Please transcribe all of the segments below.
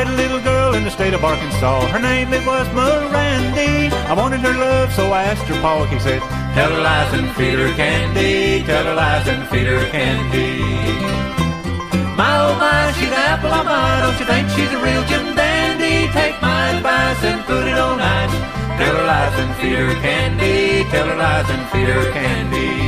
met a little girl in the state of Arkansas. Her name it was Mirandy. I wanted her love, so I asked her pa. He said, tell her lies and feed her candy. Tell her lies and feed her candy. My oh my, she's an apple of mine. Don't you think she's a real Jim Dandy? Take my advice and put it on ice. Tell her lies and feed her candy. Tell her lies and feed her candy.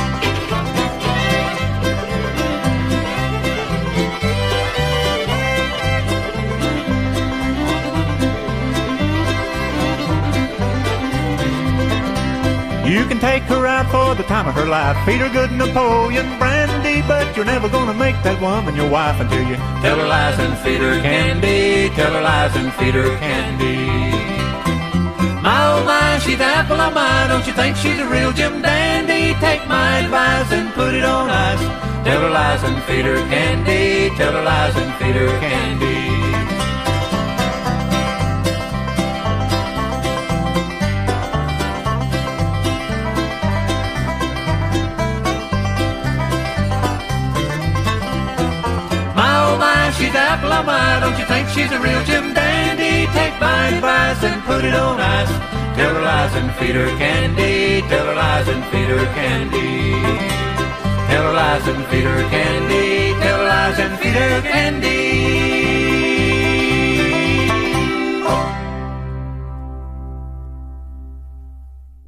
You can take her out for the time of her life, feed her good Napoleon brandy, but you're never gonna make that woman your wife until you tell her lies and feed her candy. Tell her lies and feed her candy. My oh my, she's an apple of mine. Don't you think she's a real Jim Dandy? Take my advice and put it on ice. Tell her lies and feed her candy. Tell her lies and feed her candy. She's an apple of mine. Don't you think she's a real Jim Dandy? Take my advice and put it on ice. Tell her lies and feed her candy. Tell her lies and feed her candy. Tell her lies and feed her candy. Tell her lies and feed her candy.